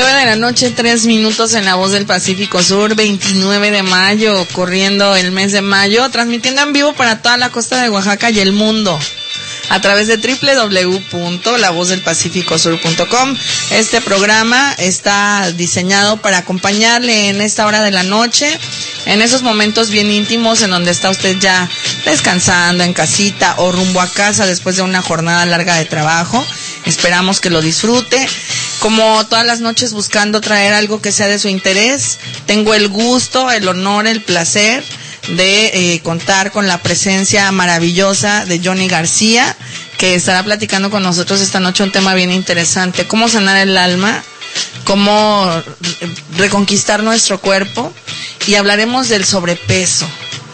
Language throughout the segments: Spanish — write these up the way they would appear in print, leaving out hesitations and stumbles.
9:03 p.m. en La Voz del Pacífico Sur, 29 de mayo, corriendo el mes de mayo, transmitiendo en vivo para toda la costa de Oaxaca y el mundo a través de www.lavozdelpacificosur.com. Este programa está diseñado para acompañarle en esta hora de la noche, en esos momentos bien íntimos en donde está usted ya descansando en casita o rumbo a casa después de una jornada larga de trabajo. Esperamos que lo disfrute. Como todas las noches, buscando traer algo que sea de su interés, tengo el gusto, el honor, el placer de contar con la presencia maravillosa de Johnny García, que estará platicando con nosotros esta noche un tema bien interesante: cómo sanar el alma, cómo reconquistar nuestro cuerpo, y hablaremos del sobrepeso.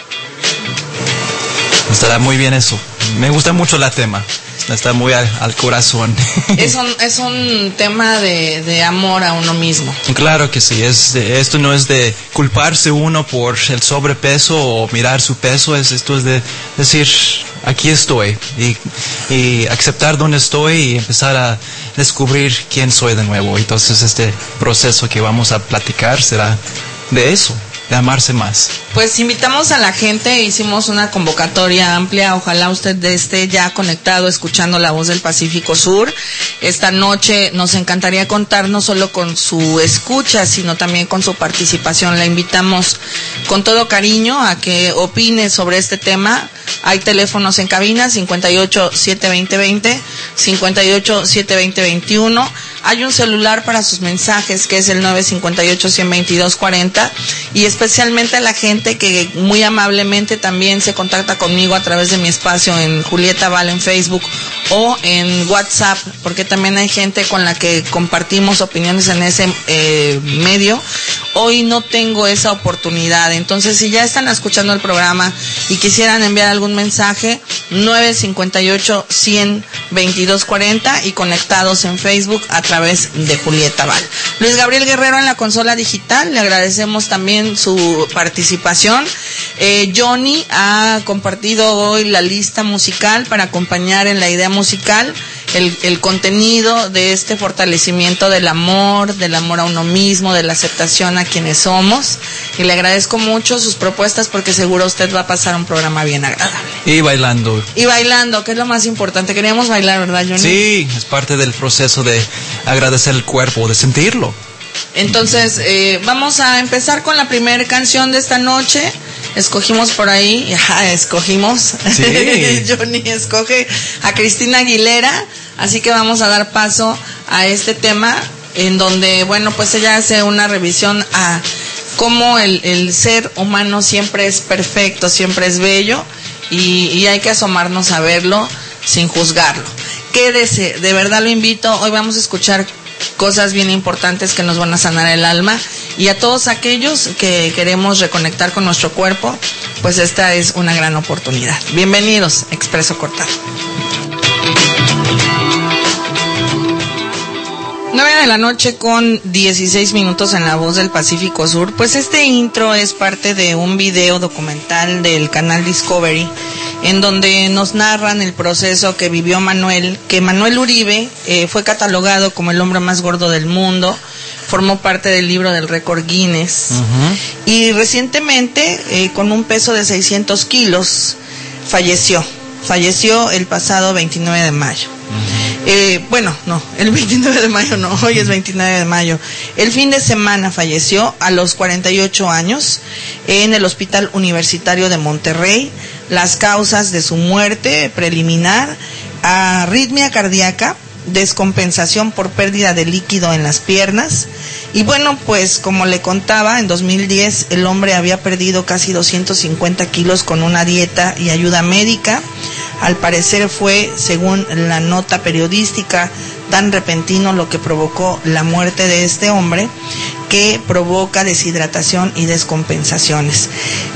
Estará muy bien eso. Me gusta mucho el tema. Está muy al corazón. Es un tema de amor a uno mismo. Claro que sí. Esto no es de culparse uno por el sobrepeso o mirar su peso. Esto es de decir, aquí estoy, y aceptar dónde estoy y empezar a descubrir quién soy de nuevo. Entonces este proceso que vamos a platicar será de eso, de amarse más. Pues invitamos a la gente, hicimos una convocatoria amplia, ojalá usted esté ya conectado escuchando La Voz del Pacífico Sur. Esta noche nos encantaría contar no solo con su escucha, sino también con su participación. La invitamos con todo cariño a que opine sobre este tema. Hay teléfonos en cabina, 58-720-20, 58-720-21. Hay un celular para sus mensajes, que es el 958-122-40, y especialmente a la gente que muy amablemente también se contacta conmigo a través de mi espacio en Julieta Val en Facebook o en WhatsApp, porque también hay gente con la que compartimos opiniones en ese medio. Hoy no tengo esa oportunidad, entonces si ya están escuchando el programa y quisieran enviar algún mensaje, 958-100-2240, y conectados en Facebook a través de Julieta Val. Luis Gabriel Guerrero en la consola digital, le agradecemos también su participación. Johnny ha compartido hoy la lista musical para acompañar en la idea musical el contenido de este fortalecimiento del amor a uno mismo, de la aceptación a quienes somos, y le agradezco mucho sus propuestas porque seguro usted va a pasar un programa bien agradable. Y bailando, que es lo más importante. Queríamos bailar, ¿verdad, Johnny? Sí, es parte del proceso de agradecer el cuerpo, de sentirlo. Entonces, vamos a empezar con la primera canción de esta noche. Escogimos por ahí, escogimos. Sí. Johnny escoge a Cristina Aguilera, así que vamos a dar paso a este tema en donde, bueno, pues ella hace una revisión a cómo el ser humano siempre es perfecto, siempre es bello, y hay que asomarnos a verlo sin juzgarlo. Quédese, de verdad lo invito. Hoy vamos a escuchar cosas bien importantes que nos van a sanar el alma, y a todos aquellos que queremos reconectar con nuestro cuerpo, pues esta es una gran oportunidad. Bienvenidos, Expreso Cortado. 9:16 p.m. en La Voz del Pacífico Sur. Pues este intro es parte de un video documental del canal Discovery, en donde nos narran el proceso que vivió Manuel Uribe. Fue catalogado como el hombre más gordo del mundo, formó parte del libro del récord Guinness, y recientemente, con un peso de 600 kilos, falleció el pasado 29 de mayo. El 29 de mayo no, hoy es 29 de mayo. El fin de semana falleció a los 48 años en el Hospital Universitario de Monterrey. Las causas de su muerte: preliminar, arritmia cardíaca, descompensación por pérdida de líquido en las piernas. Y bueno, pues como le contaba, en 2010 el hombre había perdido casi 250 kilos con una dieta y ayuda médica. Al parecer fue, según la nota periodística, tan repentino lo que provocó la muerte de este hombre, que provoca deshidratación y descompensaciones.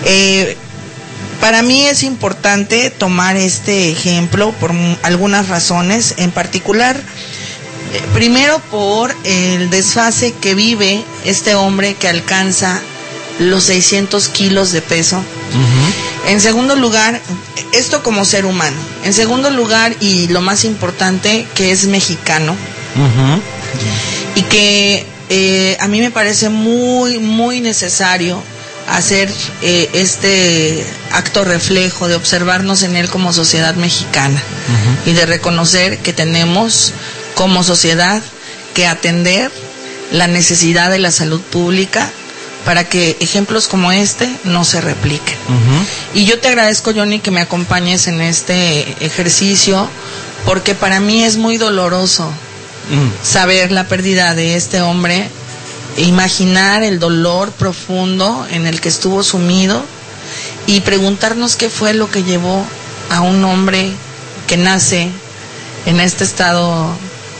Para mí es importante tomar este ejemplo por algunas razones, en particular, primero por el desfase que vive este hombre que alcanza los 600 kilos de peso. En segundo lugar, esto como ser humano. En segundo lugar, y lo más importante, que es mexicano. Y que a mí me parece muy, muy necesario hacer este acto reflejo de observarnos en él como sociedad mexicana y de reconocer que tenemos como sociedad que atender la necesidad de la salud pública para que ejemplos como este no se repliquen. Y yo te agradezco, Johnny, que me acompañes en este ejercicio, porque para mí es muy doloroso saber la pérdida de este hombre, imaginar el dolor profundo en el que estuvo sumido y preguntarnos qué fue lo que llevó a un hombre que nace en este estado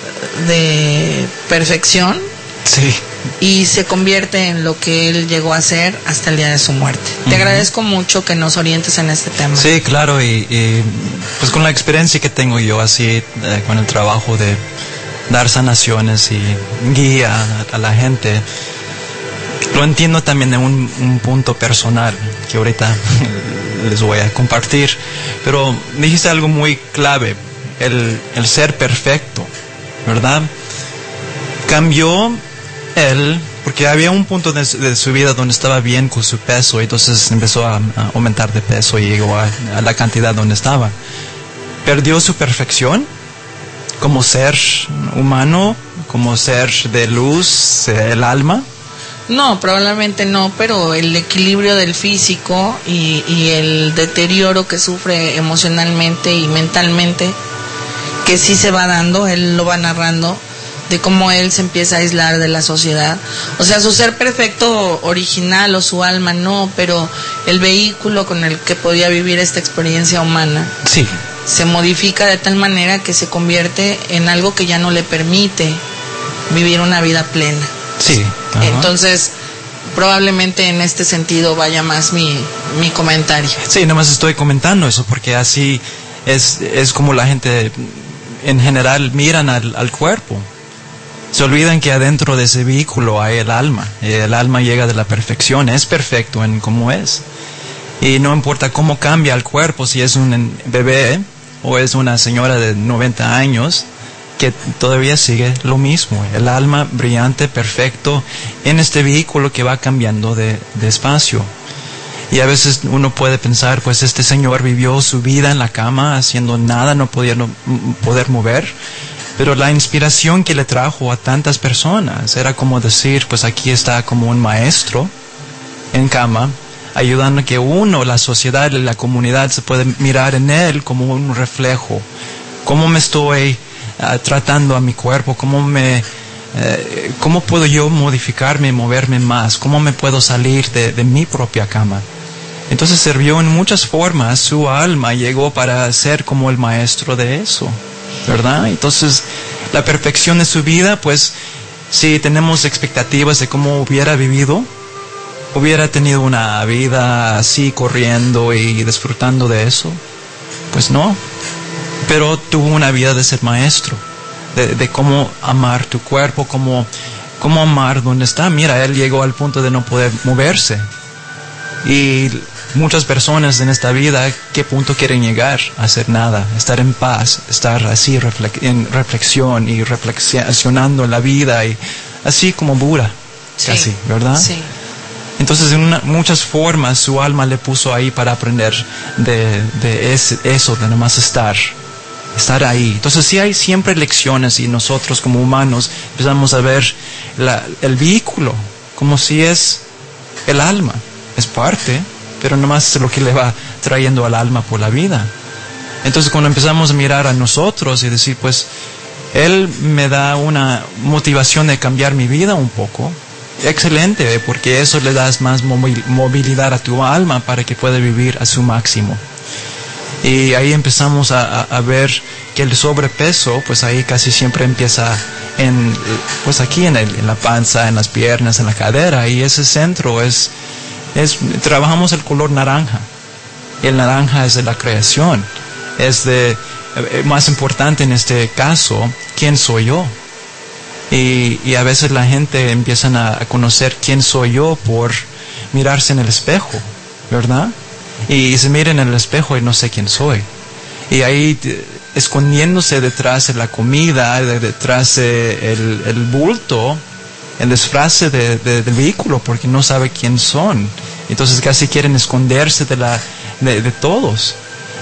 de perfección, sí, y se convierte en lo que él llegó a ser hasta el día de su muerte. Te agradezco mucho que nos orientes en este tema. Sí, claro, y pues con la experiencia que tengo yo así, con el trabajo de dar sanaciones y guía a la gente, lo entiendo también de un punto personal que ahorita les voy a compartir, pero dijiste algo muy clave, el ser perfecto, ¿verdad? Cambió él, porque había un punto de su vida donde estaba bien con su peso, y entonces empezó a aumentar de peso y llegó a la cantidad donde estaba. Perdió su perfección como ser humano, como ser de luz, el alma. No, probablemente no, pero el equilibrio del físico y el deterioro que sufre emocionalmente y mentalmente, que sí se va dando, él lo va narrando, de cómo él se empieza a aislar de la sociedad. O sea, su ser perfecto original o su alma no, pero el vehículo con el que podía vivir esta experiencia humana sí, se modifica de tal manera que se convierte en algo que ya no le permite vivir una vida plena. Sí. Ajá. Entonces, probablemente en este sentido vaya más mi comentario. Sí, nomás estoy comentando eso porque así es como la gente en general miran al cuerpo. Se olvidan que adentro de ese vehículo hay el alma. El alma llega de la perfección, es perfecto en cómo es. Y no importa cómo cambia el cuerpo, si es un bebé o es una señora de 90 años, que todavía sigue lo mismo. El alma brillante, perfecto, en este vehículo que va cambiando de espacio. Y a veces uno puede pensar, pues este señor vivió su vida en la cama haciendo nada, no podía poder mover. Pero la inspiración que le trajo a tantas personas era como decir, pues aquí está como un maestro en cama, ayudando a que uno, la sociedad y la comunidad se puede mirar en él como un reflejo. ¿Cómo me estoy tratando a mi cuerpo? ¿Cómo puedo yo modificarme y moverme más? ¿Cómo me puedo salir de mi propia cama? Entonces sirvió en muchas formas, su alma llegó para ser como el maestro de eso, ¿verdad? Entonces, la perfección de su vida, pues, si tenemos expectativas de cómo hubiera vivido, hubiera tenido una vida así corriendo y disfrutando de eso, pues no. Pero tuvo una vida de ser maestro, de cómo amar tu cuerpo, cómo amar donde está. Mira, él llegó al punto de no poder moverse. Y muchas personas en esta vida, ¿qué punto quieren llegar? A hacer nada, estar en paz, estar así en reflexión y reflexionando la vida, y así como Buda, sí, casi, ¿verdad? Sí. Entonces, en muchas formas, su alma le puso ahí para aprender de eso, de nomás estar ahí. Entonces, sí hay siempre lecciones, y nosotros como humanos empezamos a ver el vehículo como si es el alma. Es parte, pero nomás es lo que le va trayendo al alma por la vida. Entonces, cuando empezamos a mirar a nosotros y decir, pues, él me da una motivación de cambiar mi vida un poco, excelente, porque eso le das más movilidad a tu alma para que pueda vivir a su máximo. Y ahí empezamos a ver que el sobrepeso, pues ahí casi siempre empieza pues aquí en la panza, en las piernas, en la cadera, y ese centro trabajamos el color naranja. El naranja es de la creación, es más importante en este caso, ¿quién soy yo? Y a veces la gente empiezan a conocer quién soy yo por mirarse en el espejo, ¿verdad? Y se miran en el espejo y no sé quién soy. Y ahí escondiéndose detrás de la comida, detrás del bulto, el disfraz del vehículo porque no sabe quién son. Entonces casi quieren esconderse de todos.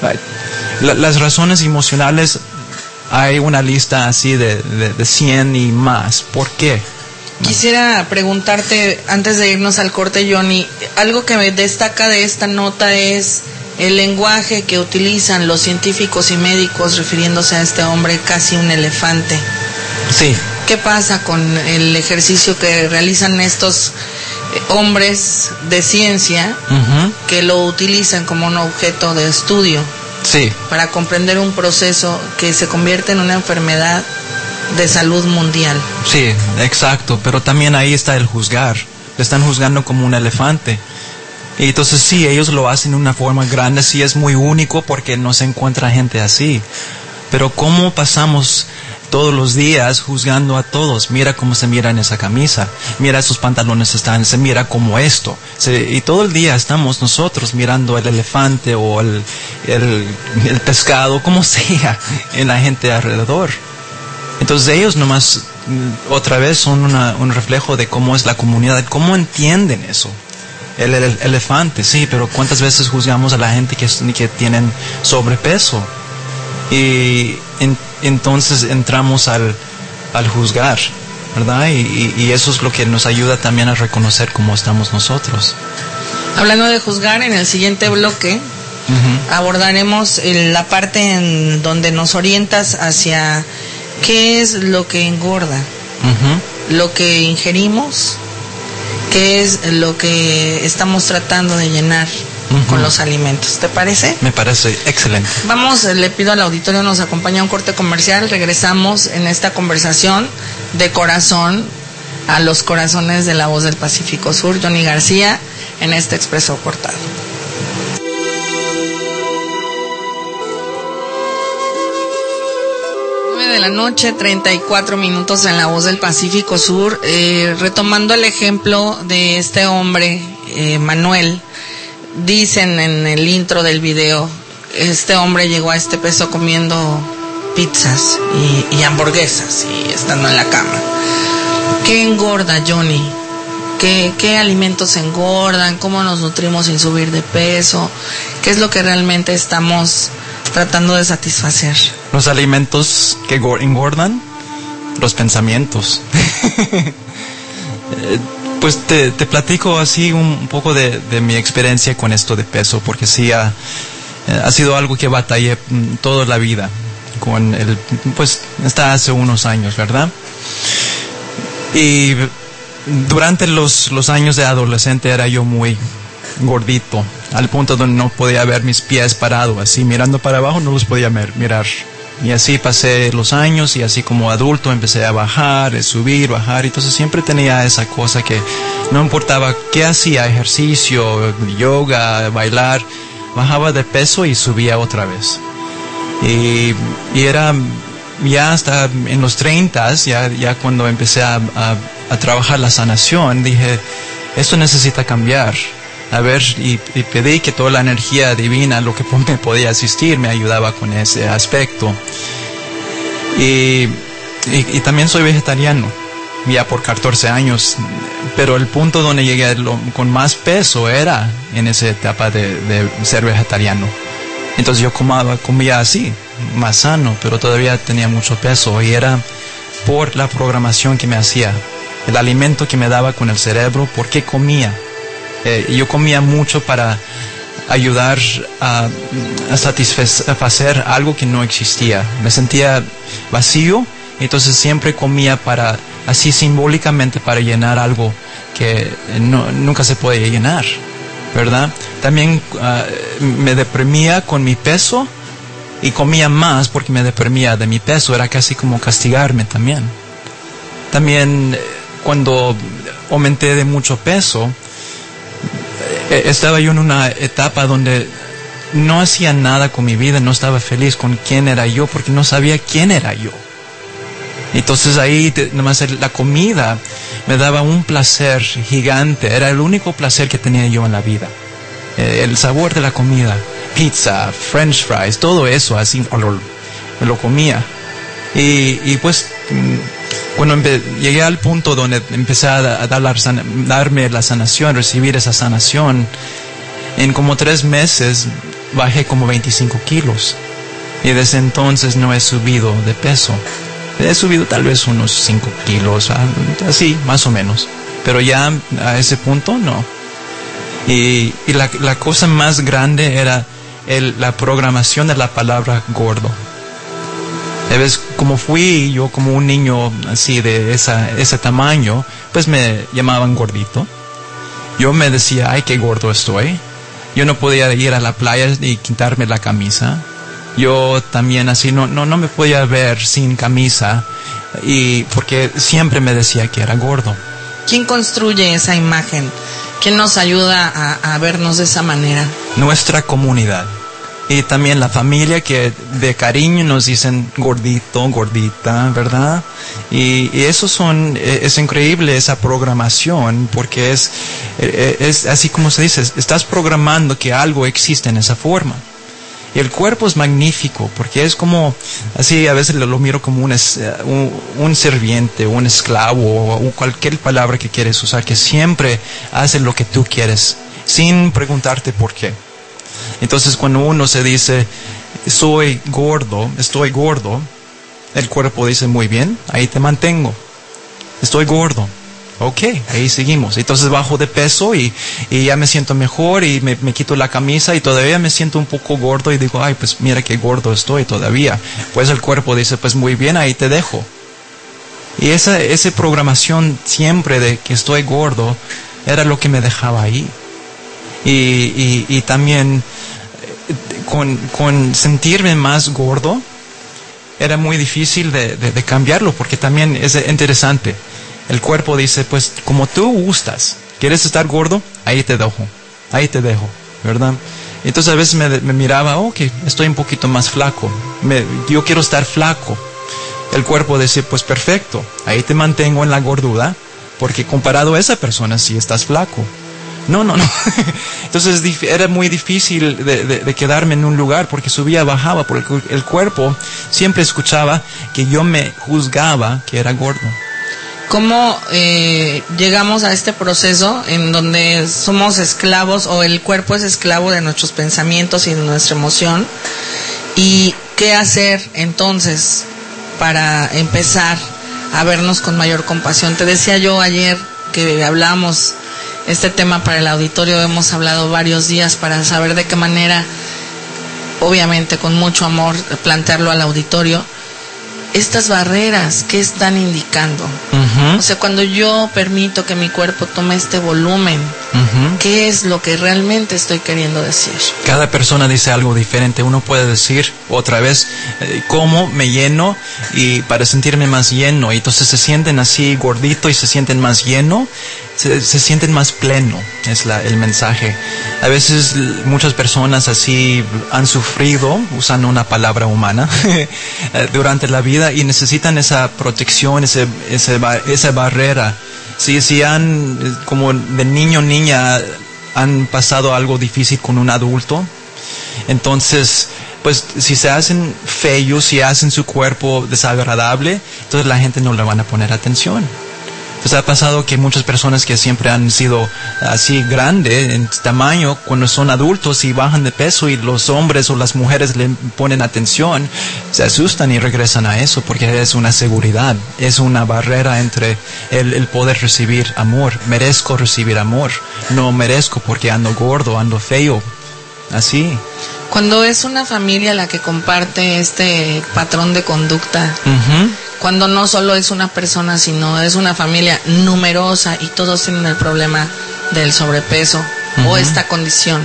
Las razones emocionales, hay una lista así de 100 y más. ¿Por qué? Quisiera preguntarte, antes de irnos al corte, Johnny, algo que me destaca de esta nota es el lenguaje que utilizan los científicos y médicos refiriéndose a este hombre, casi un elefante. Sí. ¿Qué pasa con el ejercicio que realizan estos hombres de ciencia que lo utilizan como un objeto de estudio? Sí. Para comprender un proceso que se convierte en una enfermedad de salud mundial. Sí, exacto, pero también ahí está el juzgar. Le están juzgando como un elefante. Y entonces sí, ellos lo hacen de una forma grande, sí es muy único porque no se encuentra gente así. Pero ¿cómo pasamos todos los días juzgando a todos? Mira cómo se mira en esa camisa, mira esos pantalones se mira como esto. Y todo el día estamos nosotros mirando el elefante o el pescado, como sea, en la gente alrededor. Entonces ellos nomás, otra vez, son un reflejo de cómo es la comunidad, cómo entienden eso. El elefante, sí, pero ¿cuántas veces juzgamos a la gente que tienen sobrepeso? Y entonces entramos al juzgar, ¿verdad? Y eso es lo que nos ayuda también a reconocer cómo estamos nosotros. Hablando de juzgar, en el siguiente bloque abordaremos la parte en donde nos orientas hacia qué es lo que engorda, lo que ingerimos, qué es lo que estamos tratando de llenar con los alimentos. ¿Te parece? Me parece excelente. Vamos, le pido al auditorio nos acompañe a un corte comercial. Regresamos en esta conversación de corazón a los corazones de la voz del Pacífico Sur. Johnny García en este Expreso Cortado. 9 de la noche, 34 minutos en la voz del Pacífico Sur. Retomando el ejemplo de este hombre, Manuel. Dicen en el intro del video, este hombre llegó a este peso comiendo pizzas y hamburguesas y estando en la cama. ¿Qué engorda, Johnny? ¿Qué alimentos engordan? ¿Cómo nos nutrimos sin subir de peso? ¿Qué es lo que realmente estamos tratando de satisfacer? Los alimentos que engordan, los pensamientos. Pues te platico así un poco de mi experiencia con esto de peso, porque sí ha sido algo que batallé toda la vida con pues hasta hace unos años, ¿verdad? Y durante los años de adolescente era yo muy gordito, al punto donde no podía ver mis pies parados, así mirando para abajo no los podía mirar. Y así pasé los años y así como adulto empecé a bajar, subir, bajar. Entonces siempre tenía esa cosa que no importaba qué hacía, ejercicio, yoga, bailar, bajaba de peso y subía otra vez. Y era ya hasta en los 30, ya cuando empecé a trabajar la sanación, dije, esto necesita cambiar. A ver, y pedí que toda la energía divina, lo que me podía asistir, me ayudaba con ese aspecto. Y también soy vegetariano, ya por 14 años, pero el punto donde llegué con más peso era en esa etapa de ser vegetariano. Entonces yo comía así, más sano, pero todavía tenía mucho peso, y era por la programación que me hacía, el alimento que me daba con el cerebro, por qué comía. Yo comía mucho para ayudar a satisfacer algo que no existía. Me sentía vacío, entonces siempre comía así simbólicamente para llenar algo que nunca se puede llenar, ¿verdad? También me deprimía con mi peso y comía más porque me deprimía de mi peso. Era casi como castigarme también. También cuando aumenté de mucho peso, estaba yo en una etapa donde no hacía nada con mi vida, no estaba feliz con quién era yo, porque no sabía quién era yo. Entonces ahí nomás la comida me daba un placer gigante, era el único placer que tenía yo en la vida. El sabor de la comida, pizza, french fries, todo eso, así lo comía. Y pues cuando llegué al punto donde empecé a darme la sanación, recibir esa sanación, en como 3 meses bajé como 25 kilos. Y desde entonces no he subido de peso. He subido tal vez unos 5 kilos, así, más o menos. Pero ya a ese punto no. Y la cosa más grande era la programación de la palabra gordo. ¿Ves? Como fui yo como un niño así de ese tamaño, pues me llamaban gordito. Yo me decía, ay, qué gordo estoy. Yo no podía ir a la playa y quitarme la camisa. Yo también así no me podía ver sin camisa, y porque siempre me decía que era gordo. ¿Quién construye esa imagen? ¿Quién nos ayuda a vernos de esa manera? Nuestra comunidad. Y también la familia, que de cariño nos dicen gordito, gordita, ¿verdad? Y eso es increíble, esa programación, porque es así como se dice, estás programando que algo existe en esa forma. Y el cuerpo es magnífico, porque es como, así a veces lo miro como un serviente, un esclavo, o cualquier palabra que quieres usar, que siempre hace lo que tú quieres, sin preguntarte por qué. Entonces cuando uno se dice, estoy gordo, el cuerpo dice, muy bien, ahí te mantengo. Estoy gordo. Ok, ahí seguimos. Entonces bajo de peso y ya me siento mejor y me quito la camisa y todavía me siento un poco gordo y digo, ay, pues mira qué gordo estoy todavía. Pues el cuerpo dice, pues muy bien, ahí te dejo. Y esa programación siempre de que estoy gordo era lo que me dejaba ahí. Y también con sentirme más gordo era muy difícil de cambiarlo, porque también es interesante. El cuerpo dice, pues como tú gustas, ¿quieres estar gordo? Ahí te dejo, ¿verdad? Entonces a veces me miraba, que estoy un poquito más flaco, yo quiero estar flaco. El cuerpo dice, pues perfecto, ahí te mantengo en la gordura, porque comparado a esa persona sí estás flaco. No. Entonces era muy difícil de quedarme en un lugar, porque subía, bajaba, porque el cuerpo siempre escuchaba que yo me juzgaba que era gordo. ¿Cómo llegamos a este proceso en donde somos esclavos, o el cuerpo es esclavo de nuestros pensamientos y de nuestra emoción? ¿Y qué hacer entonces para empezar a vernos con mayor compasión? Te decía yo ayer que hablamos este tema para el auditorio, hemos hablado varios días para saber de qué manera, obviamente con mucho amor, plantearlo al auditorio. Estas barreras, ¿qué están indicando? O sea, cuando yo permito que mi cuerpo tome este volumen, ¿qué es lo que realmente estoy queriendo decir? Cada persona dice algo diferente. Uno puede decir otra vez, como me lleno y para sentirme más lleno, y entonces se sienten así gordito y se sienten más lleno, se sienten más pleno, es el mensaje. A veces muchas personas así han sufrido, usando una palabra humana, durante la vida, y necesitan esa protección, esa barrera. Si han, como de niño o niña, han pasado algo difícil con un adulto, entonces, pues si se hacen feos, si hacen su cuerpo desagradable, entonces la gente no le van a poner atención. Pues ha pasado que muchas personas que siempre han sido así grande en tamaño, cuando son adultos y bajan de peso y los hombres o las mujeres le ponen atención, se asustan y regresan a eso, porque es una seguridad, es una barrera entre el poder recibir amor. Merezco recibir amor, no merezco porque ando gordo, ando feo, así. Cuando es una familia la que comparte este patrón de conducta, cuando no solo es una persona, sino es una familia numerosa y todos tienen el problema del sobrepeso o esta condición.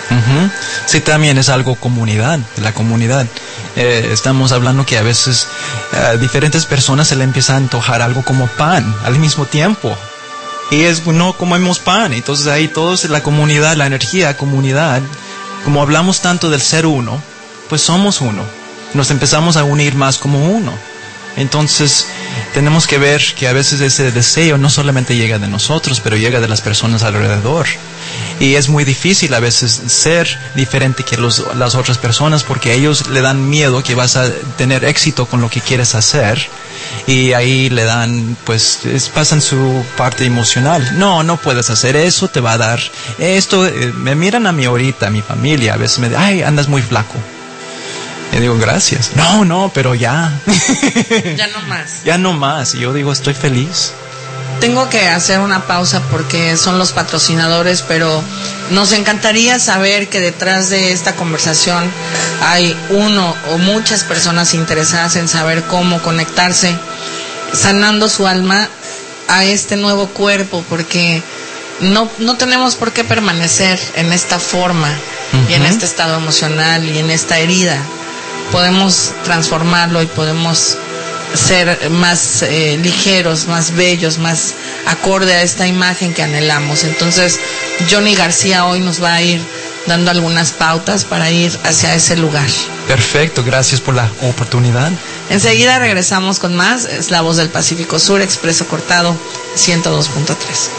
Sí, también es algo de la comunidad. Estamos hablando que a veces a diferentes personas se le empieza a antojar algo como pan al mismo tiempo. Y no comemos pan, entonces ahí todos la comunidad, la energía comunidad. Como hablamos tanto del ser uno, pues somos uno. Nos empezamos a unir más como uno. Entonces, tenemos que ver que a veces ese deseo no solamente llega de nosotros, pero llega de las personas alrededor. Y es muy difícil a veces ser diferente que las otras personas, porque ellos le dan miedo que vas a tener éxito con lo que quieres hacer. Y ahí le dan, pues, pasan su parte emocional. No puedes hacer eso, te va a dar esto. Me miran a mí ahorita, a mi familia, a veces me dicen, ay, andas muy flaco. Y digo, gracias. No, pero ya. Ya no más. Ya no más. Y yo digo, estoy feliz. Tengo que hacer una pausa porque son los patrocinadores, pero nos encantaría saber que detrás de esta conversación hay uno o muchas personas interesadas en saber cómo conectarse, sanando su alma a este nuevo cuerpo, porque no tenemos por qué permanecer en esta forma y en este estado emocional y en esta herida. Podemos transformarlo y podemos ser más ligeros, más bellos, más acorde a esta imagen que anhelamos. Entonces, Johnny García hoy nos va a ir dando algunas pautas para ir hacia ese lugar. Perfecto, gracias por la oportunidad. Enseguida regresamos con más. Es La Voz del Pacífico Sur, Expreso Cortado 102.3.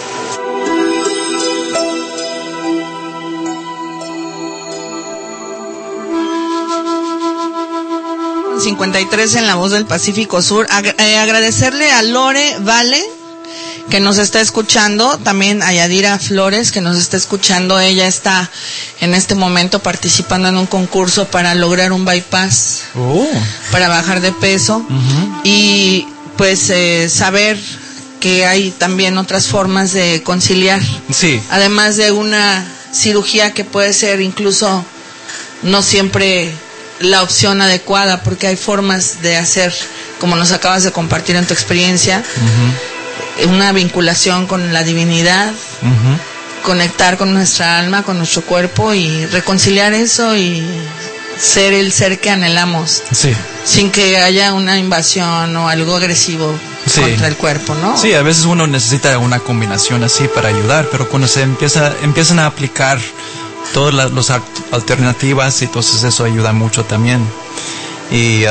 53 en La Voz del Pacífico Sur. Agradecerle a Lore Vale, que nos está escuchando, también a Yadira Flores, que nos está escuchando. Ella está en este momento participando en un concurso para lograr un bypass, para bajar de peso, y pues saber que hay también otras formas de conciliar, además de una cirugía que puede ser incluso no siempre la opción adecuada, porque hay formas de hacer, como nos acabas de compartir en tu experiencia, una vinculación con la divinidad, conectar con nuestra alma, con nuestro cuerpo y reconciliar eso y ser el ser que anhelamos, sin que haya una invasión o algo agresivo contra el cuerpo, ¿no? Sí, a veces uno necesita una combinación así para ayudar, pero cuando se empiezan a aplicar todas las alternativas, entonces eso ayuda mucho también. Y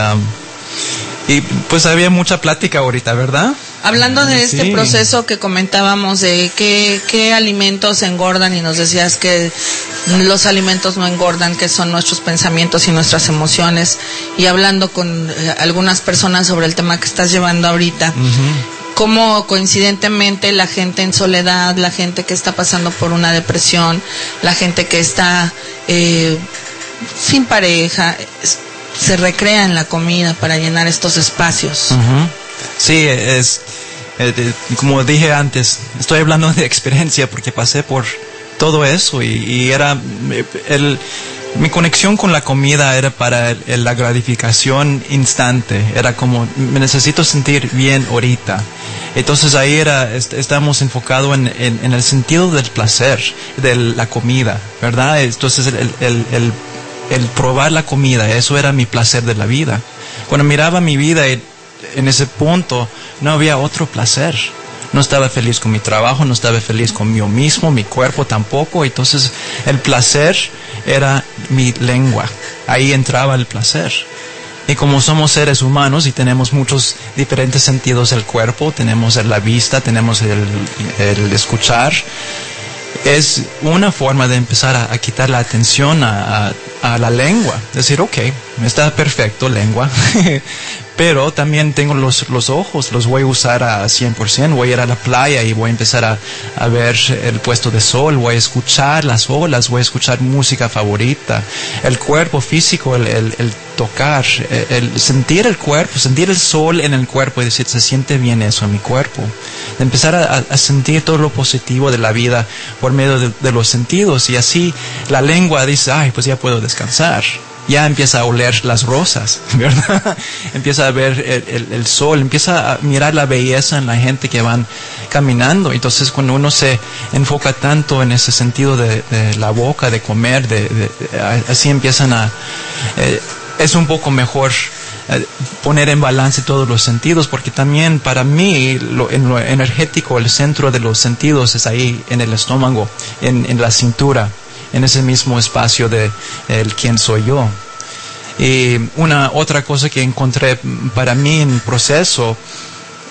pues había mucha plática ahorita, ¿verdad? Hablando de este proceso que comentábamos de qué alimentos engordan, y nos decías que los alimentos no engordan, que son nuestros pensamientos y nuestras emociones, y hablando con algunas personas sobre el tema que estás llevando ahorita, cómo coincidentemente la gente en soledad, la gente que está pasando por una depresión, la gente que está sin pareja, se recrea en la comida para llenar estos espacios. Sí, como dije antes, estoy hablando de experiencia porque pasé por todo eso y era mi conexión con la comida era para la gratificación instante. Era como, me necesito sentir bien ahorita. Entonces ahí estábamos enfocados en el sentido del placer de la comida, ¿verdad? Entonces el probar la comida, eso era mi placer de la vida. Cuando miraba mi vida en ese punto, no había otro placer. No estaba feliz con mi trabajo, no estaba feliz conmigo mismo, mi cuerpo tampoco. Entonces el placer era mi lengua. Ahí entraba el placer. Y como somos seres humanos y tenemos muchos diferentes sentidos del cuerpo, tenemos la vista, tenemos el escuchar, es una forma de empezar a quitar la atención a la lengua. Decir, ok, está perfecto lengua, pero también tengo los ojos, los voy a usar a 100%, voy a ir a la playa y voy a empezar a ver el puesto de sol, voy a escuchar las olas, voy a escuchar música favorita, el cuerpo físico, el tocar, el sentir el cuerpo, sentir el sol en el cuerpo y decir, se siente bien eso en mi cuerpo. De empezar a sentir todo lo positivo de la vida por medio de los sentidos, y así la lengua dice, ay, pues ya puedo descansar. Ya empieza a oler las rosas, ¿verdad? Empieza a ver el sol, empieza a mirar la belleza en la gente que van caminando. Entonces cuando uno se enfoca tanto en ese sentido de la boca, de comer, así empiezan es un poco mejor poner en balance todos los sentidos, porque también para mí en lo energético, el centro de los sentidos es ahí en el estómago, en la cintura, en ese mismo espacio de el quién soy yo. Y otra cosa que encontré para mí en el proceso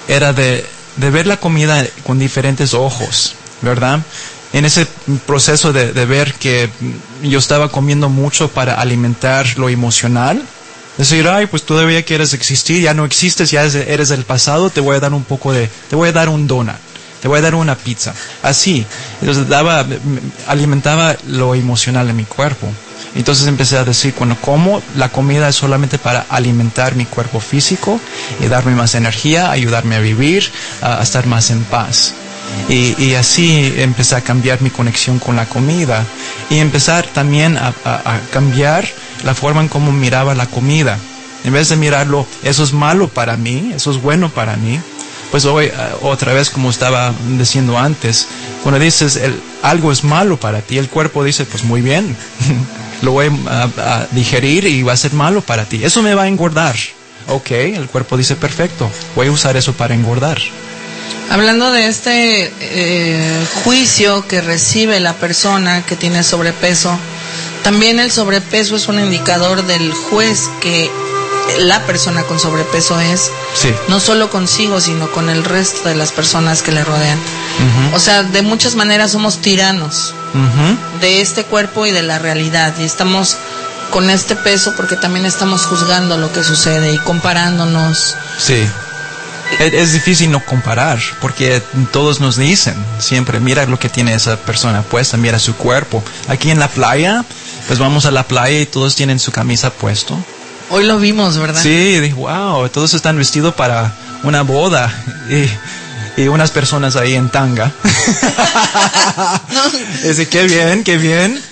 era de ver la comida con diferentes ojos, ¿verdad? En ese proceso de ver que yo estaba comiendo mucho para alimentar lo emocional, decir, ay, pues todavía quieres existir, ya no existes, ya eres del pasado, te voy a dar te voy a dar un donut, te voy a dar una pizza. Así, entonces alimentaba lo emocional en mi cuerpo. Entonces empecé a decir, cuando como, la comida es solamente para alimentar mi cuerpo físico y darme más energía, ayudarme a vivir, a estar más en paz. Y así empecé a cambiar mi conexión con la comida y empezar también a cambiar la forma en cómo miraba la comida. En vez de mirarlo, eso es malo para mí, eso es bueno para mí, pues hoy, otra vez, como estaba diciendo antes, cuando dices algo es malo para ti, el cuerpo dice, pues muy bien, lo voy a digerir y va a ser malo para ti. Eso me va a engordar. Ok, el cuerpo dice, perfecto, voy a usar eso para engordar. Hablando de este juicio que recibe la persona que tiene sobrepeso, también el sobrepeso es un indicador del juez que la persona con sobrepeso es, sí, no solo consigo, sino con el resto de las personas que le rodean. Uh-huh. O sea, de muchas maneras somos tiranos de este cuerpo y de la realidad, y estamos con este peso porque también estamos juzgando lo que sucede y comparándonos. Sí. Es difícil no comparar, porque todos nos dicen siempre, mira lo que tiene esa persona puesta, mira su cuerpo. Aquí en la playa, pues vamos a la playa y todos tienen su camisa puesto. Hoy lo vimos, ¿verdad? Sí, dije, wow, todos están vestidos para una boda y unas personas ahí en tanga. Dice, qué bien, qué bien.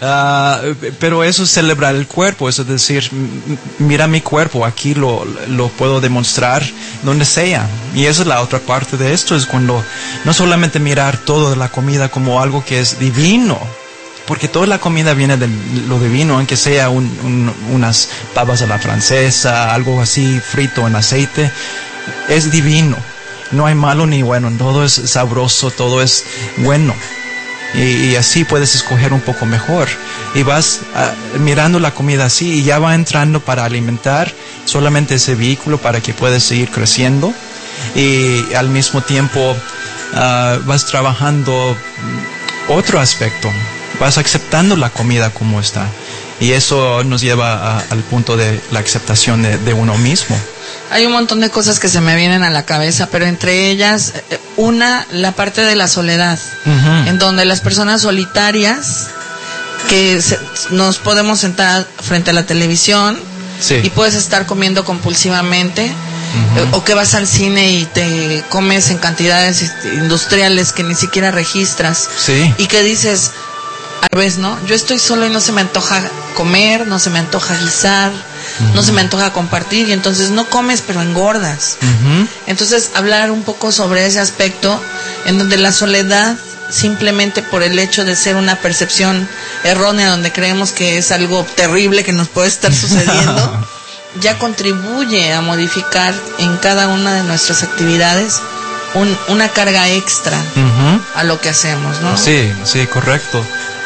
Pero eso es celebrar el cuerpo, eso es decir, mira mi cuerpo, aquí lo puedo demostrar donde sea. Y esa es la otra parte de esto, es cuando no solamente mirar toda la comida como algo que es divino, porque toda la comida viene de lo divino, aunque sea unas papas a la francesa, algo así frito en aceite, es divino. No hay malo ni bueno, todo es sabroso, todo es bueno. Y así puedes escoger un poco mejor. Y vas mirando la comida así y ya va entrando para alimentar solamente ese vehículo para que puedas seguir creciendo. Y al mismo tiempo vas trabajando otro aspecto. Vas aceptando la comida como está. Y eso nos lleva al punto de la aceptación de uno mismo. Hay un montón de cosas que se me vienen a la cabeza, pero entre ellas, la parte de la soledad, uh-huh, en donde las personas solitarias, que nos podemos sentar frente a la televisión, sí, y puedes estar comiendo compulsivamente, uh-huh, o que vas al cine y te comes en cantidades industriales que ni siquiera registras, sí, y que dices, a veces, ¿no? Yo estoy solo y no se me antoja comer, no se me antoja guisar, uh-huh, no se me antoja compartir, y entonces no comes pero engordas. Uh-huh. Entonces hablar un poco sobre ese aspecto en donde la soledad, simplemente por el hecho de ser una percepción errónea donde creemos que es algo terrible que nos puede estar sucediendo, ya contribuye a modificar en cada una de nuestras actividades una carga extra, uh-huh, a lo que hacemos, ¿no? Sí, sí, correcto.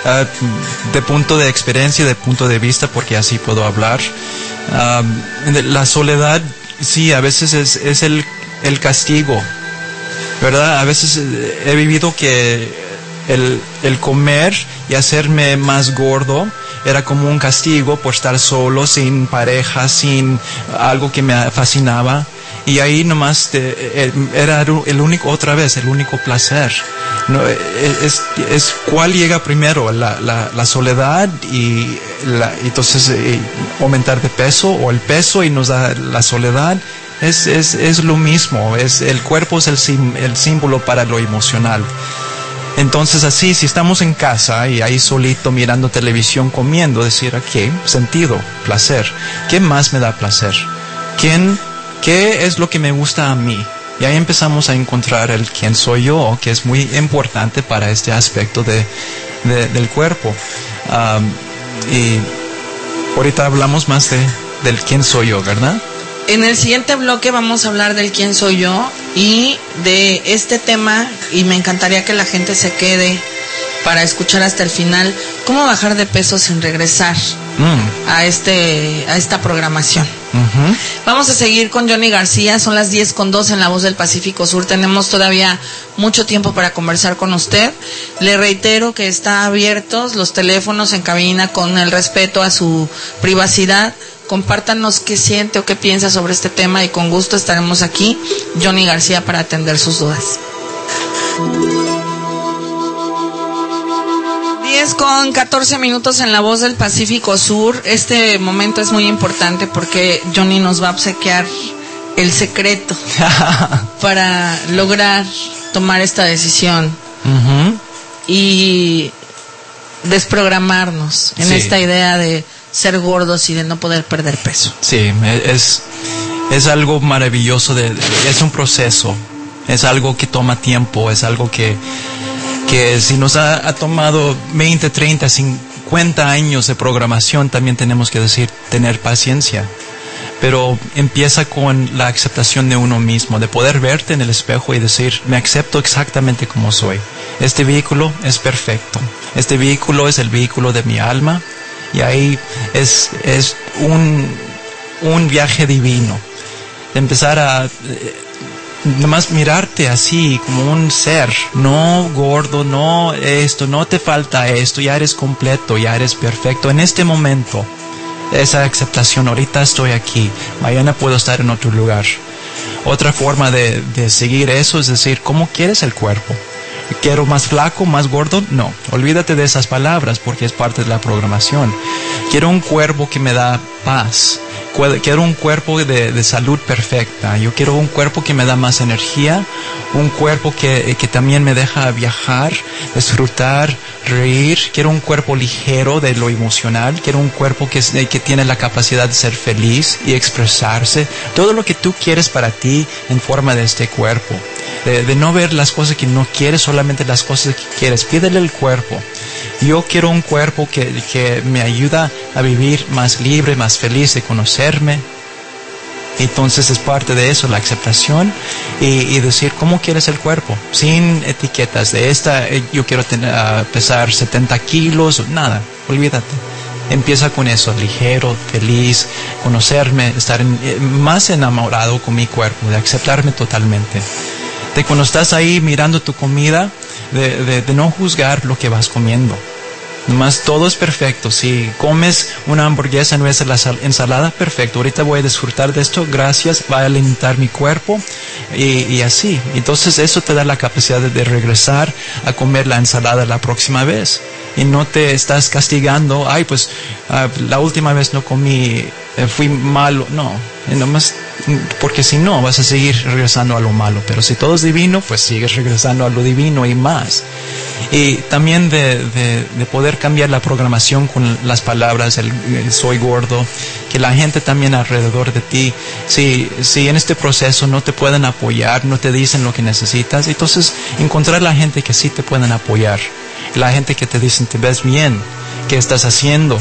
De punto de experiencia, de punto de vista, porque así puedo hablar. La soledad, sí, a veces es el castigo, ¿verdad? A veces he vivido que el comer y hacerme más gordo era como un castigo por estar solo, sin pareja, sin algo que me fascinaba. Y ahí nomás era el único placer. No, es cuál llega primero, la soledad y entonces aumentar de peso, o el peso y nos da la soledad. Es lo mismo, el cuerpo es el símbolo para lo emocional. Entonces así, si estamos en casa y ahí solito mirando televisión, comiendo, decir, ¿qué sentido? Placer. ¿Qué más me da placer? ¿Qué es lo que me gusta a mí? Y ahí empezamos a encontrar el quién soy yo, que es muy importante para este aspecto del cuerpo. Y ahorita hablamos más del quién soy yo, ¿verdad? En el siguiente bloque vamos a hablar del quién soy yo y de este tema, y me encantaría que la gente se quede para escuchar hasta el final, cómo bajar de peso sin regresar a esta programación. Ujú. Vamos a seguir con Johnny García, son las 10:02 en La Voz del Pacífico Sur. Tenemos todavía mucho tiempo para conversar con usted. Le reitero que están abiertos los teléfonos en cabina con el respeto a su privacidad. Compártanos qué siente o qué piensa sobre este tema y con gusto estaremos aquí, Johnny García, para atender sus dudas. 10:14 en La Voz del Pacífico Sur. Este momento es muy importante porque Johnny nos va a obsequiar el secreto para lograr tomar esta decisión y desprogramarnos en esta idea de ser gordos y de no poder perder peso. Sí, es algo maravilloso, es un proceso, es algo que toma tiempo, es algo que si nos ha tomado 20, 30, 50 años de programación, también tenemos que tener paciencia. Pero empieza con la aceptación de uno mismo, de poder verte en el espejo y decir, me acepto exactamente como soy. Este vehículo es perfecto. Este vehículo es el vehículo de mi alma. Y ahí es un viaje divino. De empezar a nomás mirarte así como un ser, no gordo, no esto, no te falta esto, ya eres completo, ya eres perfecto. En este momento, esa aceptación, ahorita estoy aquí, mañana puedo estar en otro lugar. Otra forma de seguir eso es decir, ¿cómo quieres el cuerpo? ¿Quiero más flaco, más gordo? No, olvídate de esas palabras porque es parte de la programación. Quiero un cuerpo que me da paz. Quiero un cuerpo de salud perfecta. Yo quiero un cuerpo que me da más energía. Un cuerpo que también me deja viajar, disfrutar, reír. Quiero un cuerpo ligero de lo emocional. Quiero un cuerpo que tiene la capacidad de ser feliz y expresarse. Todo lo que tú quieres para ti en forma de este cuerpo. De no ver las cosas que no quieres, solamente las cosas que quieres. Pídele el cuerpo. Yo quiero un cuerpo que me ayuda a vivir más libre, más feliz, de conocerme. Entonces es parte de eso, la aceptación y decir cómo quieres el cuerpo, sin etiquetas de yo quiero pesar 70 kilos, nada, olvídate. Empieza con eso, ligero, feliz, conocerme, estar más enamorado con mi cuerpo, de aceptarme totalmente. De cuando estás ahí mirando tu comida, de no juzgar lo que vas comiendo. Nomás todo es perfecto. Si comes una hamburguesa en vez de la ensalada, perfecto. Ahorita voy a disfrutar de esto, gracias, va a alimentar mi cuerpo y así. Entonces eso te da la capacidad de regresar a comer la ensalada la próxima vez. Y no te estás castigando, pues la última vez no comí, fui malo. No, nomás, porque si no vas a seguir regresando a lo malo. Pero si todo es divino, pues sigues regresando a lo divino y más. Y también de poder cambiar la programación con las palabras, el soy gordo, que la gente también alrededor de ti, si en este proceso no te pueden apoyar, no te dicen lo que necesitas, entonces encontrar la gente que sí te pueden apoyar, la gente que te dicen te ves bien, ¿qué estás haciendo?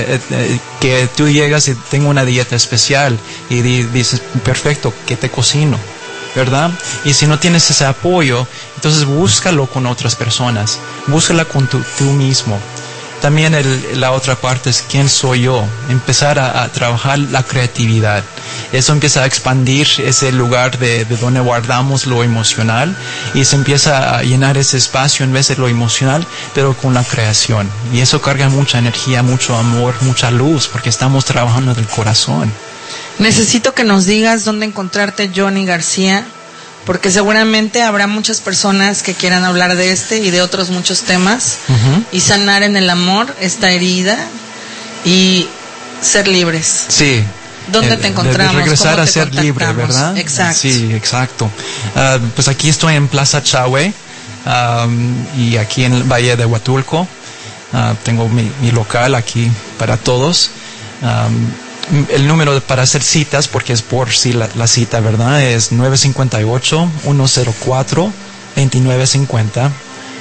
Que tú llegas y tengo una dieta especial y dices, perfecto, ¿qué te cocino? ¿Verdad? Y si no tienes ese apoyo, entonces búscalo con otras personas, búscala con tú mismo. También la otra parte es quién soy yo, empezar a trabajar la creatividad. Eso empieza a expandir ese lugar de donde guardamos lo emocional y se empieza a llenar ese espacio en vez de lo emocional, pero con la creación. Y eso carga mucha energía, mucho amor, mucha luz, porque estamos trabajando del corazón. Necesito que nos digas dónde encontrarte, Johnny García, porque seguramente habrá muchas personas que quieran hablar de este y de otros muchos temas y sanar en el amor esta herida y ser libres. Sí. ¿Dónde te encontramos? De regresar a ser libre, ¿verdad? Exacto. Sí, exacto. Pues aquí estoy en Plaza Chahue y aquí en el Valle de Huatulco. Tengo mi local aquí para todos. El número para hacer citas, porque es por sí la cita, ¿verdad? Es 958-104-2950.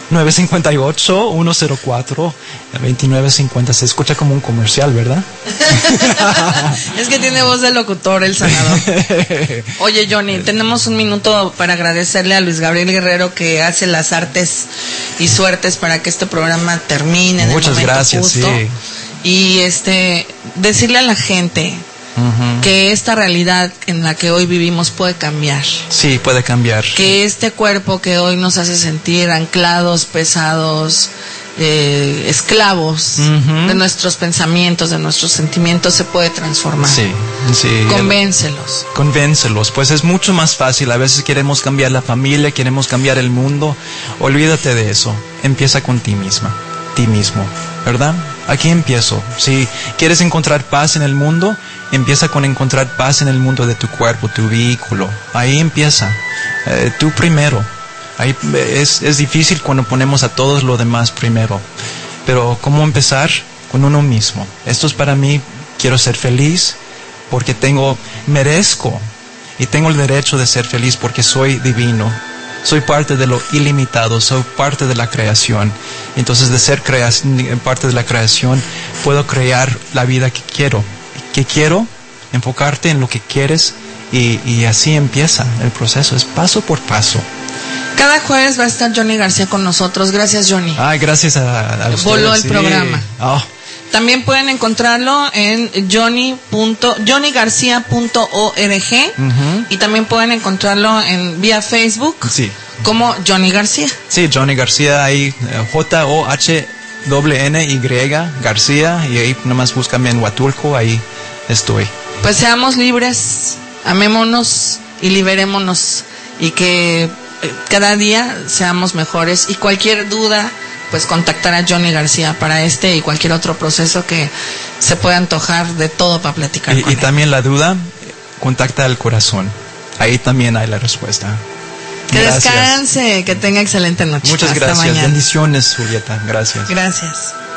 958-104-2950. Se escucha como un comercial, ¿verdad? Es que tiene voz de locutor el sanador. Oye, Johnny, tenemos un minuto para agradecerle a Luis Gabriel Guerrero, que hace las artes y suertes para que este programa termine en Muchas el momento gracias, justo. sí. y decirle a la gente que esta realidad en la que hoy vivimos puede cambiar. Sí, puede cambiar. Que este cuerpo que hoy nos hace sentir anclados, pesados, esclavos de nuestros pensamientos, de nuestros sentimientos, se puede transformar. Sí, sí. Convéncelos, pues es mucho más fácil. A veces queremos cambiar la familia, queremos cambiar el mundo. Olvídate de eso. Empieza con ti mismo, ¿verdad? Aquí empiezo. Si quieres encontrar paz en el mundo, empieza con encontrar paz en el mundo de tu cuerpo, tu vehículo. Ahí empieza. Tú primero. Ahí es difícil cuando ponemos a todos lo demás primero. Pero ¿cómo empezar? Con uno mismo. Esto es para mí. Quiero ser feliz porque merezco y tengo el derecho de ser feliz porque soy divino. Soy parte de lo ilimitado, soy parte de la creación. Entonces, de ser parte de la creación, puedo crear la vida que quiero. ¿Qué quiero? Enfocarte en lo que quieres y así empieza el proceso. Es paso por paso. Cada jueves va a estar Johnny García con nosotros. Gracias, Johnny. Gracias a ustedes. Voló el programa. También pueden encontrarlo en johnnygarcia.org y también pueden encontrarlo vía Facebook como Johnny García. Sí, Johnny García, ahí JOHNY García, y ahí nomás búscame en Huatulco, ahí estoy. Pues seamos libres, amémonos y liberémonos, y que cada día seamos mejores. Y cualquier duda, pues contactar a Johnny García para y cualquier otro proceso que se pueda antojar, de todo para platicar con él. Y también la duda, contacta al corazón. Ahí también hay la respuesta. Que descanse, que tenga excelente noche. Muchas gracias. Hasta mañana. Bendiciones, Julieta. Gracias. Gracias.